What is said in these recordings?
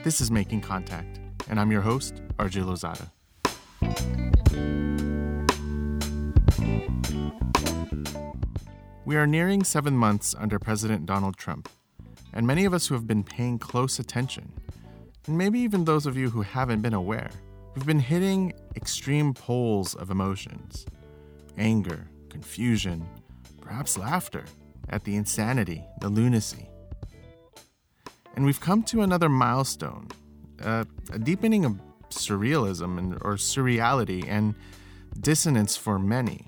This is Making Contact, and I'm your host, RJ Lozada. We are nearing 7 months under President Donald Trump, and many of us who have been paying close attention, and maybe even those of you who haven't been aware, we've been hitting extreme poles of emotions. Anger, confusion, perhaps laughter at the insanity, the lunacy. And we've come to another milestone, a deepening of surrealism or surreality and dissonance for many.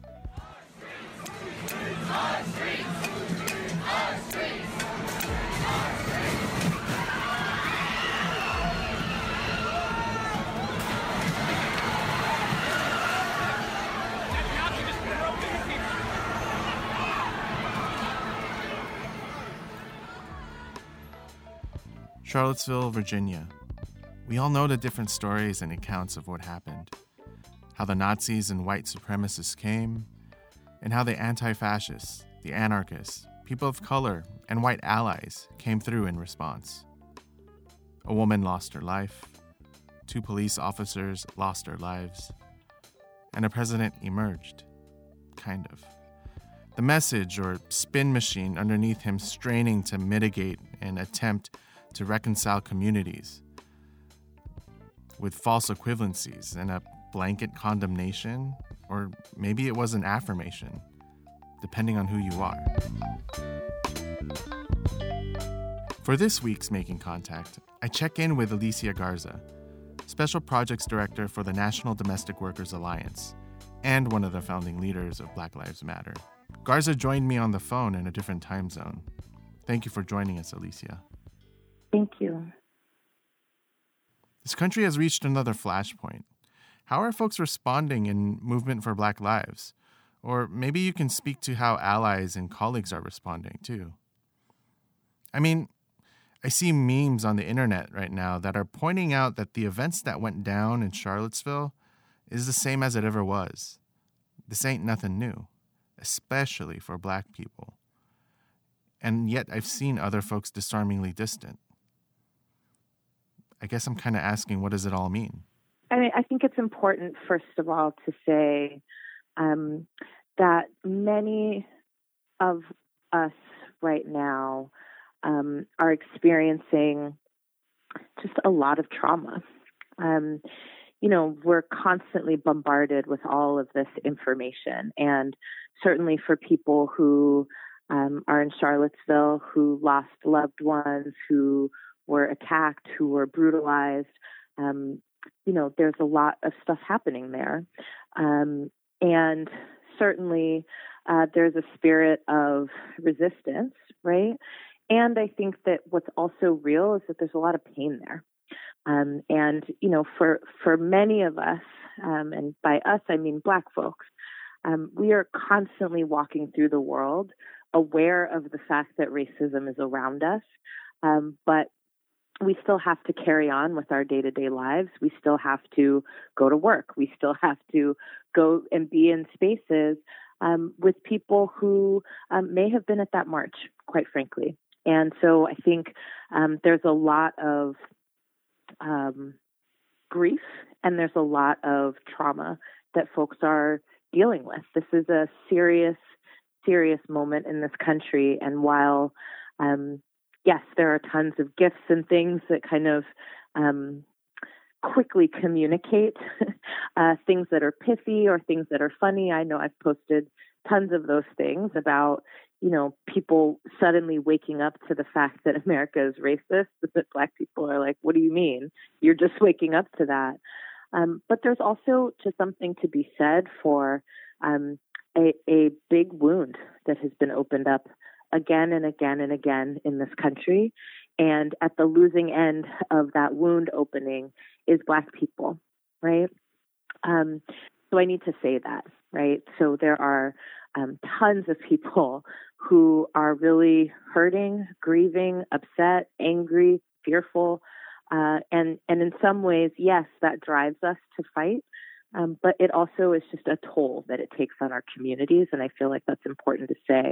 Charlottesville, Virginia. We all know the different stories and accounts of what happened. How the Nazis and white supremacists came, and how the anti-fascists, the anarchists, people of color, and white allies came through in response. A woman lost her life, 2 police officers lost their lives, and a president emerged. Kind of. The message or spin machine underneath him straining to mitigate and attempt to reconcile communities with false equivalencies and a blanket condemnation, or maybe it was an affirmation, depending on who you are. For this week's Making Contact, I check in with Alicia Garza, Special Projects Director for the National Domestic Workers Alliance, and one of the founding leaders of Black Lives Matter. Garza joined me on the phone in a different time zone. Thank you for joining us, Alicia. Thank you. This country has reached another flashpoint. How are folks responding in Movement for Black Lives? Or maybe you can speak to how allies and colleagues are responding, too. I mean, I see memes on the internet right now that are pointing out that the events that went down in Charlottesville is the same as it ever was. This ain't nothing new, especially for Black people. And yet I've seen other folks disarmingly distant. I guess I'm kind of asking, what does it all mean? I think it's important, first of all, to say that many of us right now are experiencing just a lot of trauma. We're constantly bombarded with all of this information. And certainly for people who are in Charlottesville, who lost loved ones, who were attacked, who were brutalized, there's a lot of stuff happening there. And certainly there's a spirit of resistance, right? And I think that what's also real is that there's a lot of pain there. For many of us, and by us, I mean Black folks, we are constantly walking through the world aware of the fact that racism is around us. But we still have to carry on with our day-to-day lives. We still have to go to work. We still have to go and be in spaces with people who may have been at that march, quite frankly. And so I think there's a lot of grief and there's a lot of trauma that folks are dealing with. This is a serious, serious moment in this country. And while yes, there are tons of gifts and things that kind of quickly communicate things that are pithy or things that are funny. I know I've posted tons of those things about, people suddenly waking up to the fact that America is racist, that Black people are like, what do you mean? You're just waking up to that. But there's also just something to be said for a big wound that has been opened up again and again and again in this country. And at the losing end of that wound opening is Black people, right? So I need to say that, right? So there are tons of people who are really hurting, grieving, upset, angry, fearful. And in some ways, yes, that drives us to fight. But it also is just a toll that it takes on our communities. And I feel like that's important to say.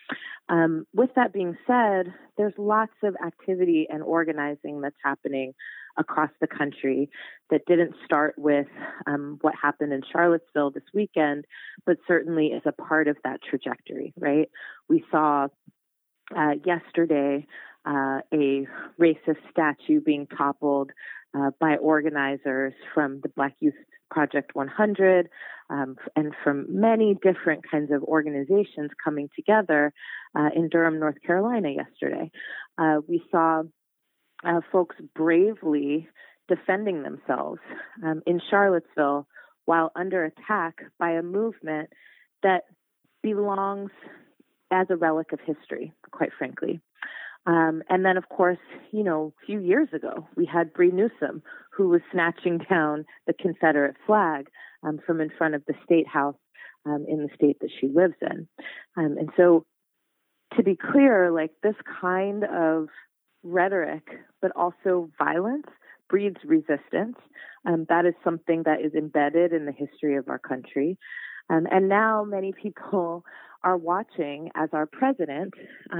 With that being said, there's lots of activity and organizing that's happening across the country that didn't start with what happened in Charlottesville this weekend, but certainly is a part of that trajectory, right? We saw yesterday a racist statue being toppled by organizers from the Black Youth Project 100 and from many different kinds of organizations coming together in Durham, North Carolina yesterday. We saw folks bravely defending themselves in Charlottesville while under attack by a movement that belongs as a relic of history, quite frankly. And then, of course, a few years ago, we had Bree Newsom, who was snatching down the Confederate flag from in front of the State House in the state that she lives in. And so, to be clear, like, this kind of rhetoric, but also violence, breeds resistance. That is something that is embedded in the history of our country. And now many people are watching as our president,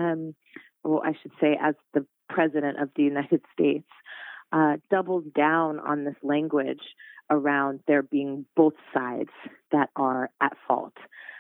I should say as the president of the United States, doubles down on this language around there being both sides that are at fault.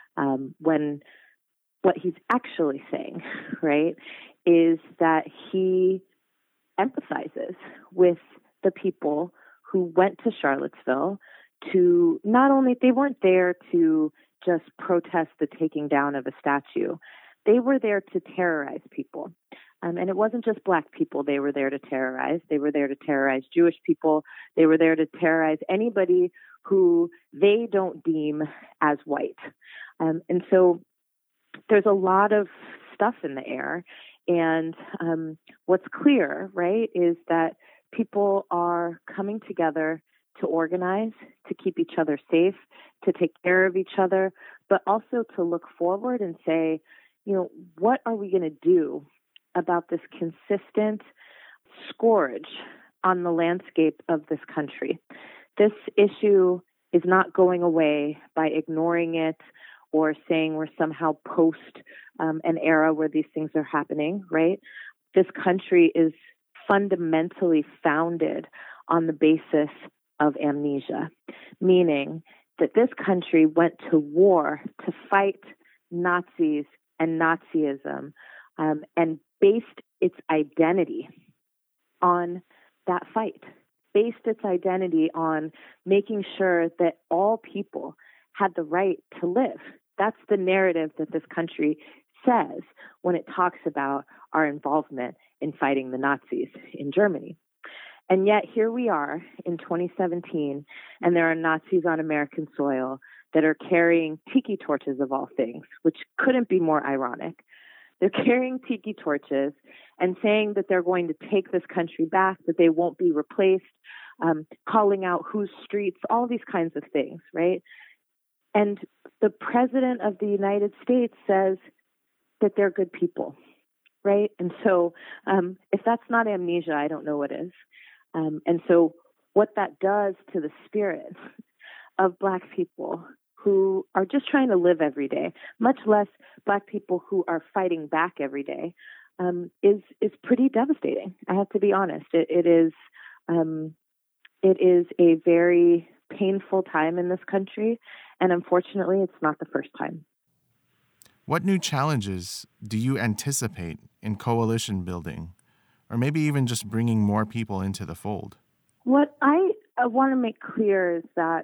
When what he's actually saying, right, is that he empathizes with the people who went to Charlottesville to not only, they weren't there to just protest the taking down of a statue. They were there to terrorize people. And it wasn't just Black people they were there to terrorize. They were there to terrorize Jewish people. They were there to terrorize anybody who they don't deem as white. And so there's a lot of stuff in the air. And what's clear, right, is that people are coming together to organize, to keep each other safe, to take care of each other, but also to look forward and say, what are we going to do about this consistent scourge on the landscape of this country? This issue is not going away by ignoring it or saying we're somehow post an era where these things are happening, right? This country is fundamentally founded on the basis of amnesia, meaning that this country went to war to fight Nazis and Nazism and based its identity on that fight, based its identity on making sure that all people had the right to live. That's the narrative that this country says when it talks about our involvement in fighting the Nazis in Germany. And yet here we are in 2017, and there are Nazis on American soil that are carrying tiki torches of all things, which couldn't be more ironic. They're carrying tiki torches and saying that they're going to take this country back, that they won't be replaced, calling out whose streets, all these kinds of things, right? And the president of the United States says that they're good people, right? And so if that's not amnesia, I don't know what is. And so what that does to the spirit of Black people who are just trying to live every day, much less Black people who are fighting back every day, is pretty devastating. I have to be honest. It is a very painful time in this country, and unfortunately, it's not the first time. What new challenges do you anticipate in coalition building, or maybe even just bringing more people into the fold? What I want to make clear is that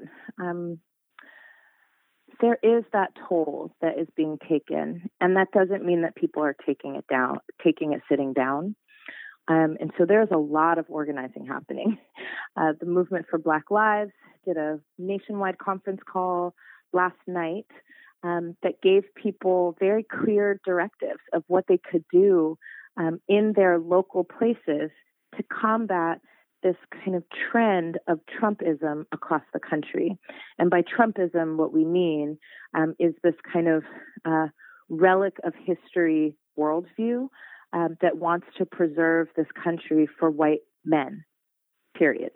there is that toll that is being taken, and that doesn't mean that people are taking it sitting down. And so there's a lot of organizing happening. The Movement for Black Lives did a nationwide conference call last night that gave people very clear directives of what they could do in their local places to combat this kind of trend of Trumpism across the country. And by Trumpism, what we mean is this kind of relic of history worldview that wants to preserve this country for white men, period.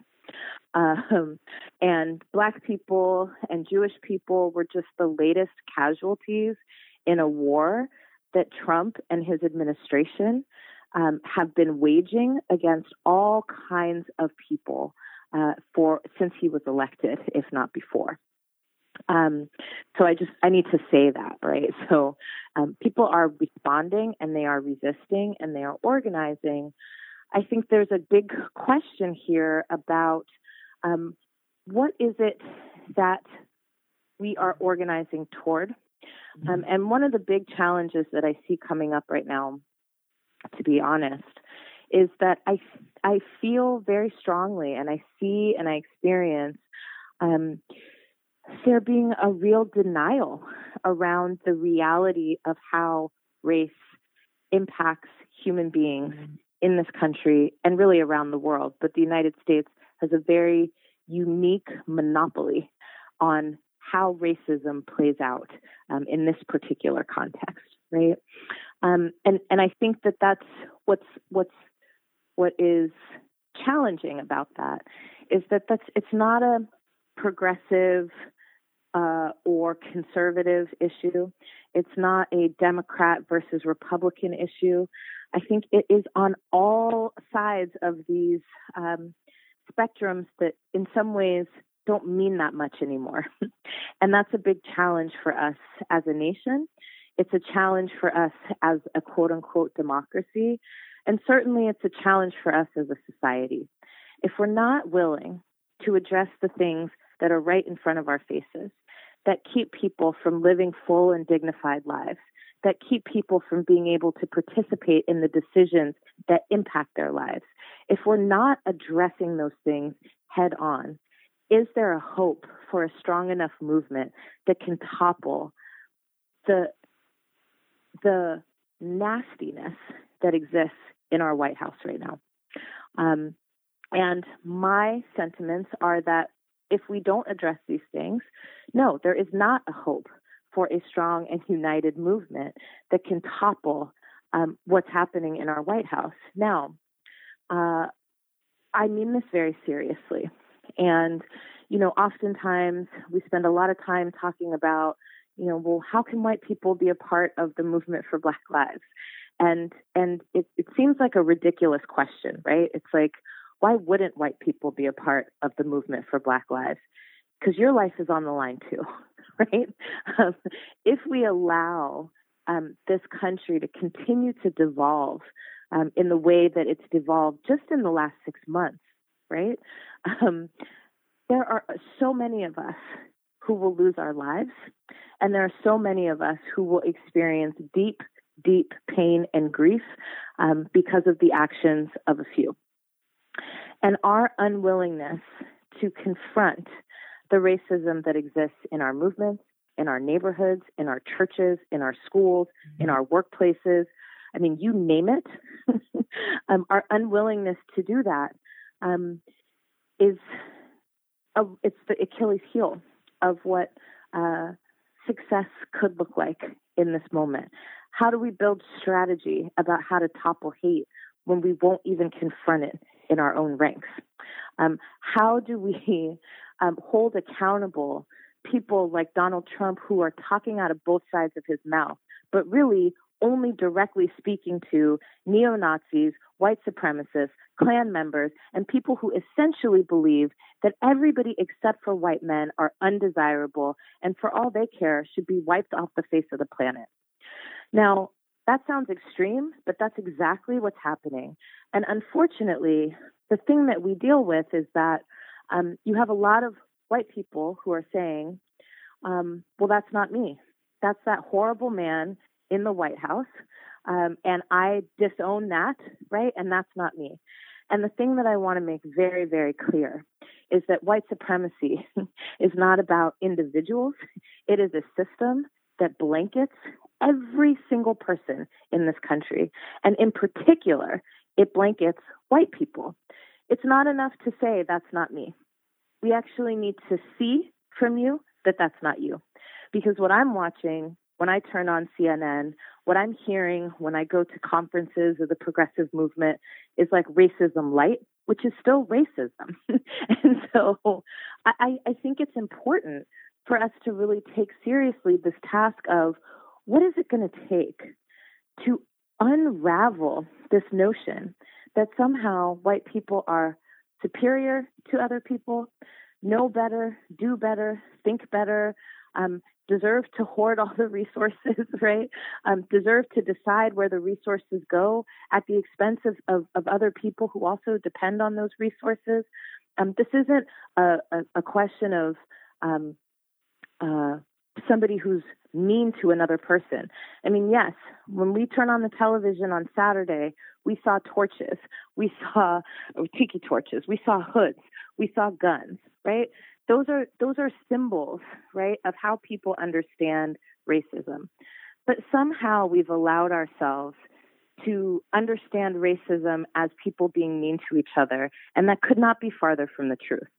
And Black people and Jewish people were just the latest casualties in a war that Trump and his administration have been waging against all kinds of people since he was elected, if not before. So I need to say that, right? So people are responding and they are resisting and they are organizing. I think there's a big question here about what is it that we are organizing toward? And one of the big challenges that I see coming up right now, to be honest, is that I feel very strongly and I see and I experience there being a real denial around the reality of how race impacts human beings in this country and really around the world. But the United States has a very unique monopoly on how racism plays out in this particular context, right? And I think that that's what is challenging about that is that it's not a progressive or conservative issue. It's not a Democrat versus Republican issue. I think it is on all sides of these spectrums that in some ways don't mean that much anymore. And that's a big challenge for us as a nation. It's a challenge for us as a quote unquote democracy. And certainly it's a challenge for us as a society. If we're not willing to address the things that are right in front of our faces, that keep people from living full and dignified lives, that keep people from being able to participate in the decisions that impact their lives, if we're not addressing those things head on, is there a hope for a strong enough movement that can topple the nastiness that exists in our White House right now? And my sentiments are that if we don't address these things, no, there is not a hope for a strong and united movement that can topple what's happening in our White House. Now, I mean this very seriously. And, oftentimes we spend a lot of time talking about, well, how can white people be a part of the movement for Black lives? And it seems like a ridiculous question, right? It's like, why wouldn't white people be a part of the movement for Black lives? Because your life is on the line too, right? If we allow this country to continue to devolve in the way that it's devolved just in the last 6 months, right? There are so many of us who will lose our lives, and there are so many of us who will experience deep, deep pain and grief because of the actions of a few. And our unwillingness to confront the racism that exists in our movements, in our neighborhoods, in our churches, in our schools, in our workplaces, I mean, you name it, our unwillingness to do that it's the Achilles heel of what success could look like in this moment. How do we build strategy about how to topple hate when we won't even confront it in our own ranks? How do we hold accountable people like Donald Trump who are talking out of both sides of his mouth, but really only directly speaking to neo-Nazis, white supremacists, Klan members, and people who essentially believe that everybody except for white men are undesirable and for all they care should be wiped off the face of the planet? Now, that sounds extreme, but that's exactly what's happening. And unfortunately, the thing that we deal with is that you have a lot of white people who are saying, well, that's not me. That's that horrible man in the White House. And I disown that, right? And that's not me. And the thing that I want to make very, very clear is that white supremacy is not about individuals. It is a system that blankets every single person in this country. And in particular, it blankets white people. It's not enough to say that's not me. We actually need to see from you that that's not you. Because what I'm watching when I turn on CNN, what I'm hearing when I go to conferences of the progressive movement is like racism light, which is still racism. And so I think it's important for us to really take seriously this task of what is it going to take to unravel this notion that somehow white people are superior to other people, know better, do better, think better, deserve to hoard all the resources, right? Deserve to decide where the resources go at the expense of other people who also depend on those resources. This isn't a question of somebody who's mean to another person. I mean, yes, when we turn on the television on Saturday, we saw torches, we saw tiki torches, we saw hoods, we saw guns, right? Those are symbols, right, of how people understand racism. But somehow we've allowed ourselves to understand racism as people being mean to each other, and that could not be farther from the truth.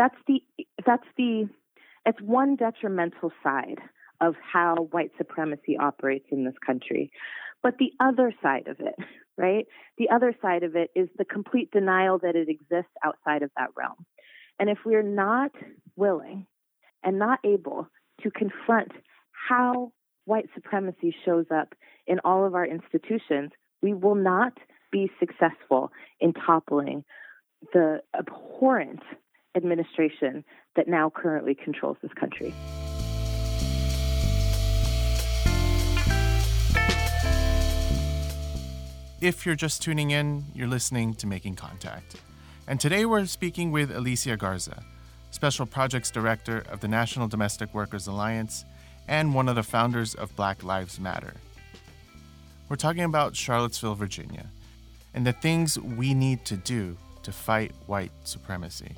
It's one detrimental side of how white supremacy operates in this country. But the other side of it, right? The other side of it is the complete denial that it exists outside of that realm. And if we're not willing and not able to confront how white supremacy shows up in all of our institutions, we will not be successful in toppling the abhorrent administration that now currently controls this country. If you're just tuning in, you're listening to Making Contact. And today we're speaking with Alicia Garza, Special Projects Director of the National Domestic Workers Alliance and one of the founders of Black Lives Matter. We're talking about Charlottesville, Virginia, and the things we need to do to fight white supremacy.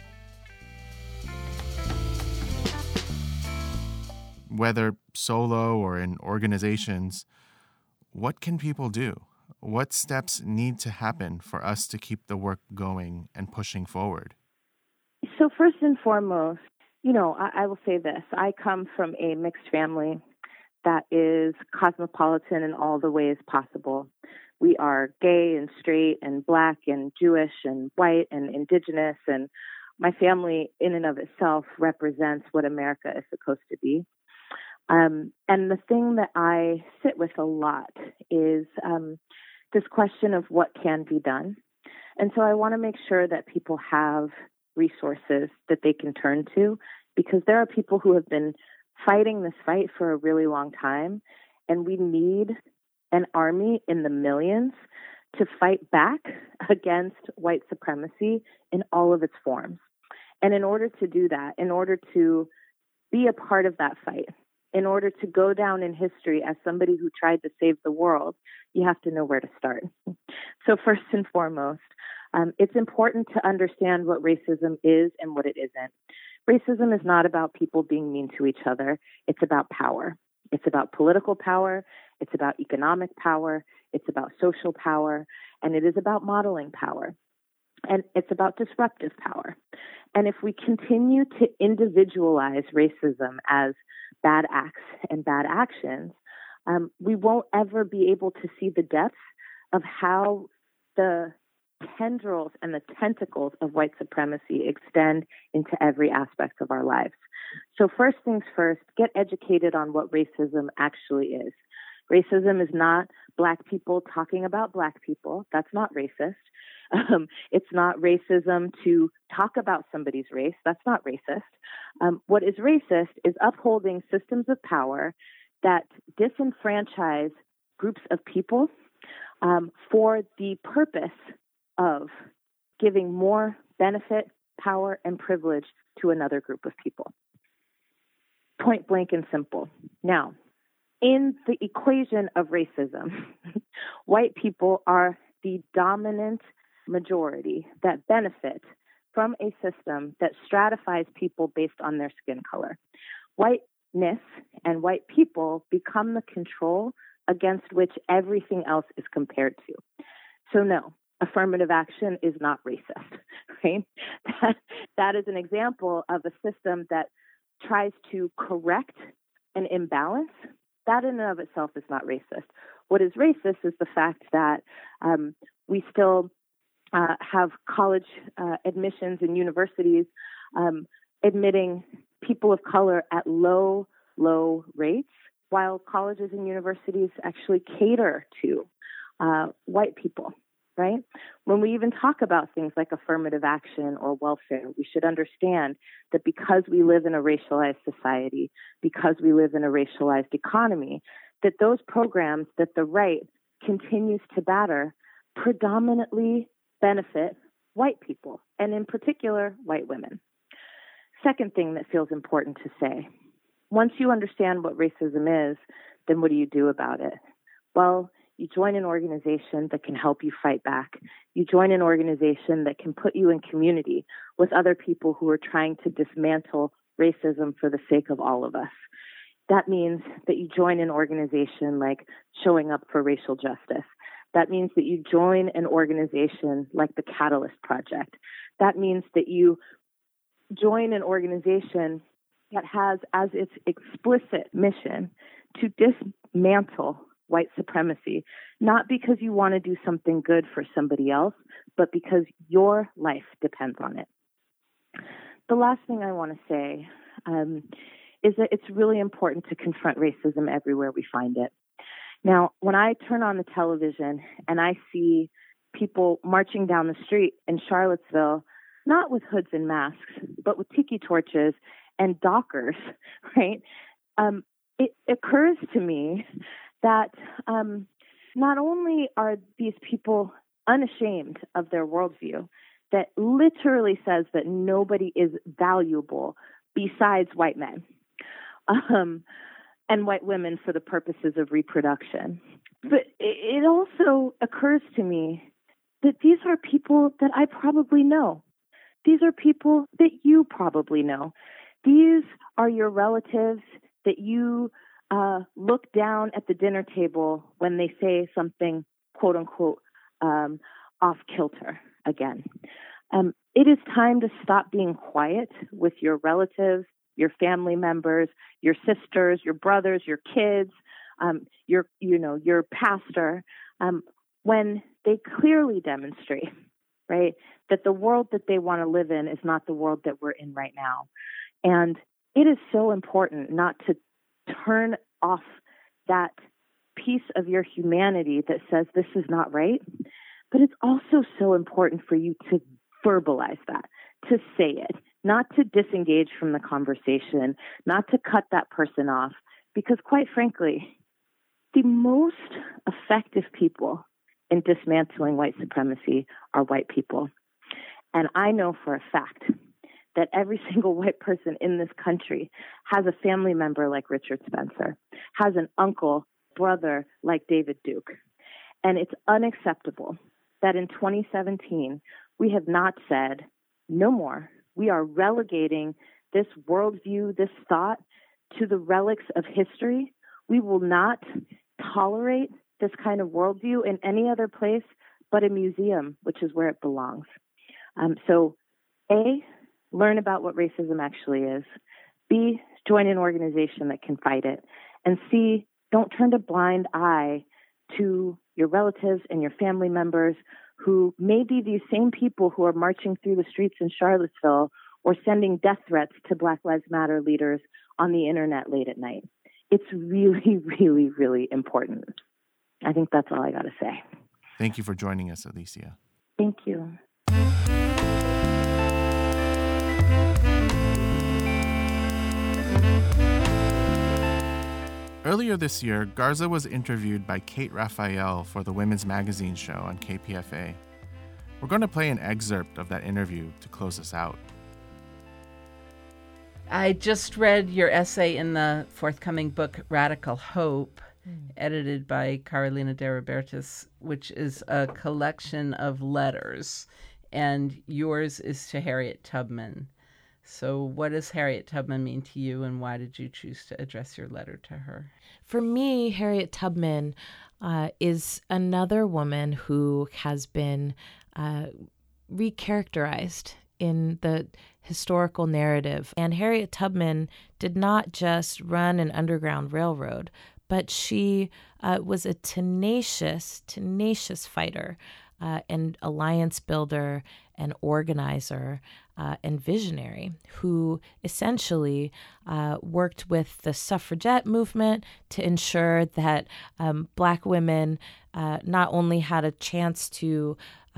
Whether solo or in organizations, what can people do? What steps need to happen for us to keep the work going and pushing forward? So first and foremost, I will say this. I come from a mixed family that is cosmopolitan in all the ways possible. We are gay and straight and Black and Jewish and white and indigenous, and my family in and of itself represents what America is supposed to be. And the thing that I sit with a lot is this question of what can be done. And so I want to make sure that people have resources that they can turn to, because there are people who have been fighting this fight for a really long time, and we need an army in the millions to fight back against white supremacy in all of its forms. And in order to do that, in order to be a part of that fight, in order to go down in history as somebody who tried to save the world, you have to know where to start. So first and foremost, it's important to understand what racism is and what it isn't. Racism is not about people being mean to each other. It's about power. It's about political power. It's about economic power. It's about social power. And it is about modeling power. And it's about disruptive power. And if we continue to individualize racism as bad acts and bad actions, we won't ever be able to see the depths of how the tendrils and the tentacles of white supremacy extend into every aspect of our lives. So first things first, get educated on what racism actually is. Racism is not Black people talking about Black people. That's not racist. It's not racism to talk about somebody's race. That's not racist. What is racist is upholding systems of power that disenfranchise groups of people for the purpose of giving more benefit, power, and privilege to another group of people. Point blank and simple. Now, in the equation of racism, white people are the dominant majority that benefit from a system that stratifies people based on their skin color. Whiteness and white people become the control against which everything else is compared to. So no, affirmative action is not racist, right? That is an example of a system that tries to correct an imbalance. That in and of itself is not racist. What is racist is the fact that we still have college admissions in universities admitting people of color at low rates, while colleges and universities actually cater to white people, right? When we even talk about things like affirmative action or welfare, we should understand that because we live in a racialized society, because we live in a racialized economy, that those programs that the right continues to batter predominantly benefit white people, and in particular, white women. Second thing that feels important to say, once you understand what racism is, then what do you do about it? Well, you join an organization that can help you fight back. You join an organization that can put you in community with other people who are trying to dismantle racism for the sake of all of us. That means that you join an organization like Showing Up for Racial Justice. That means that you join an organization like the Catalyst Project. That means that you join an organization that has as its explicit mission to dismantle white supremacy, not because you want to do something good for somebody else, but because your life depends on it. The last thing I want to say is that it's really important to confront racism everywhere we find it. Now, when I turn on the television and I see people marching down the street in Charlottesville, not with hoods and masks, but with tiki torches and dockers, right? It occurs to me that not only are these people unashamed of their worldview that literally says that nobody is valuable besides white men and white women for the purposes of reproduction, but it also occurs to me that these are people that I probably know. These are people that you probably know. These are your relatives that you look down at the dinner table when they say something, quote unquote, off kilter again. It is time to stop being quiet with your relatives, your family members, your sisters, your brothers, your kids, your pastor, when they clearly demonstrate, right, that the world that they want to live in is not the world that we're in right now. And it is so important not to turn off that piece of your humanity that says this is not right. But it's also so important for you to verbalize that, to say it, not to disengage from the conversation, not to cut that person off. Because quite frankly, the most effective people in dismantling white supremacy are white people. And I know for a fact that every single white person in this country has a family member like Richard Spencer, has an uncle, brother like David Duke. And it's unacceptable that in 2017, we have not said, no more. We are relegating this worldview, this thought, to the relics of history. We will not tolerate this kind of worldview in any other place but a museum, which is where it belongs. So, A, learn about what racism actually is. B, join an organization that can fight it. And C, don't turn a blind eye to your relatives and your family members who may be these same people who are marching through the streets in Charlottesville or sending death threats to Black Lives Matter leaders on the internet late at night. It's really, really, really important. I think that's all I got to say. Thank you for joining us, Alicia. Thank you. Earlier this year, Garza was interviewed by Kate Raphael for the Women's Magazine show on KPFA. We're going to play an excerpt of that interview to close us out. I just read your essay in the forthcoming book, Radical Hope, edited by Carolina de Robertis, which is a collection of letters, and yours is to Harriet Tubman. So what does Harriet Tubman mean to you, and why did you choose to address your letter to her? For me, Harriet Tubman is another woman who has been recharacterized in the historical narrative. And Harriet Tubman did not just run an underground railroad, but she was a tenacious fighter an alliance builder, an organizer, and visionary who essentially worked with the suffragette movement to ensure that Black women not only had a chance to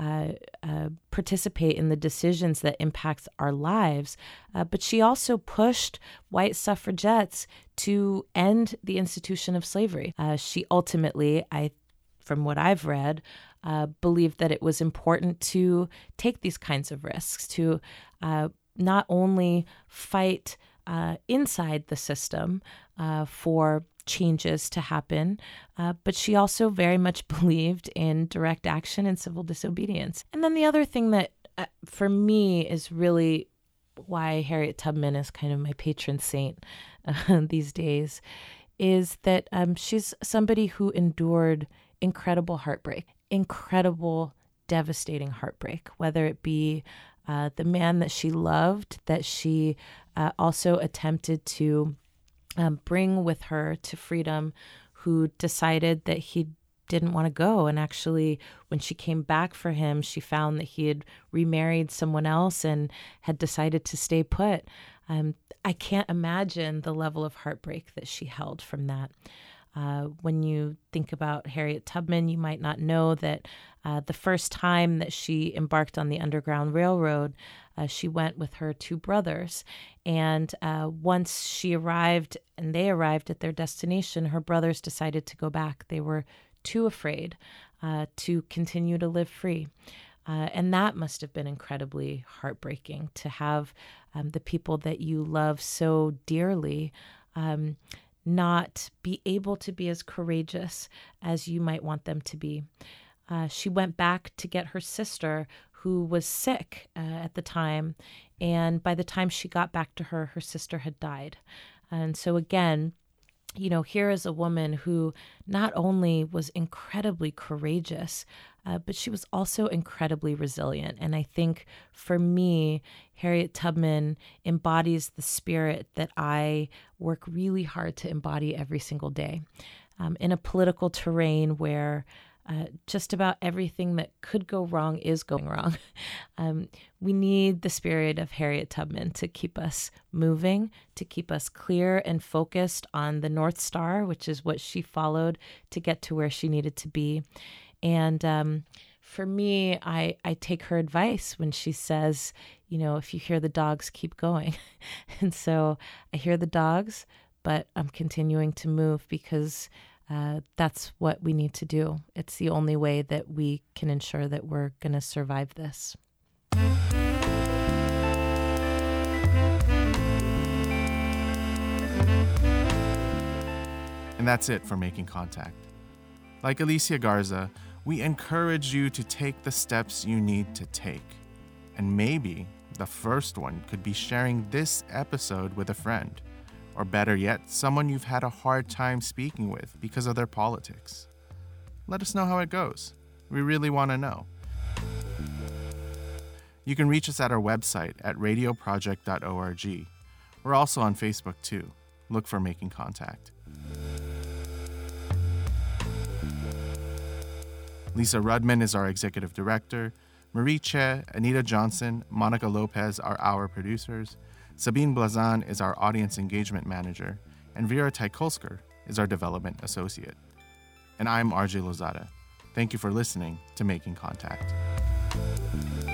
participate in the decisions that impact our lives, but she also pushed white suffragettes to end the institution of slavery. She ultimately, from what I've read, believed that it was important to take these kinds of risks, to not only fight inside the system for changes to happen, but she also very much believed in direct action and civil disobedience. And then the other thing that for me is really why Harriet Tubman is kind of my patron saint these days is that she's somebody who endured incredible heartbreak, incredible devastating heartbreak, whether it be the man that she loved, that she also attempted to bring with her to freedom, who decided that he didn't want to go. And actually, when she came back for him, she found that he had remarried someone else and had decided to stay put. I can't imagine the level of heartbreak that she held from that. When you think about Harriet Tubman, you might not know that the first time that she embarked on the Underground Railroad, she went with her two brothers. And once she arrived and they arrived at their destination, her brothers decided to go back. They were too afraid to continue to live free. And that must have been incredibly heartbreaking to have the people that you love so dearly not be able to be as courageous as you might want them to be. She went back to get her sister, who was sick at the time, and by the time she got back to her, her sister had died. And so again, you know, here is a woman who not only was incredibly courageous, but she was also incredibly resilient. And I think for me, Harriet Tubman embodies the spirit that I work really hard to embody every single day. In a political terrain where just about everything that could go wrong is going wrong. We need the spirit of Harriet Tubman to keep us moving, to keep us clear and focused on the North Star, which is what she followed to get to where she needed to be. And for me, I take her advice when she says, you know, if you hear the dogs, keep going. And so I hear the dogs, but I'm continuing to move because that's what we need to do. It's the only way that we can ensure that we're going to survive this. And that's it for Making Contact. Like Alicia Garza, we encourage you to take the steps you need to take. And maybe the first one could be sharing this episode with a friend. Or better yet, someone you've had a hard time speaking with because of their politics. Let us know how it goes. We really want to know. You can reach us at our website at radioproject.org. We're also on Facebook too. Look for Making Contact. Lisa Rudman is our executive director. Marie Che, Anita Johnson, Monica Lopez are our producers. Sabine Blazan is our audience engagement manager, and Vera Taikolsker is our development associate. And I'm RJ Lozada. Thank you for listening to Making Contact.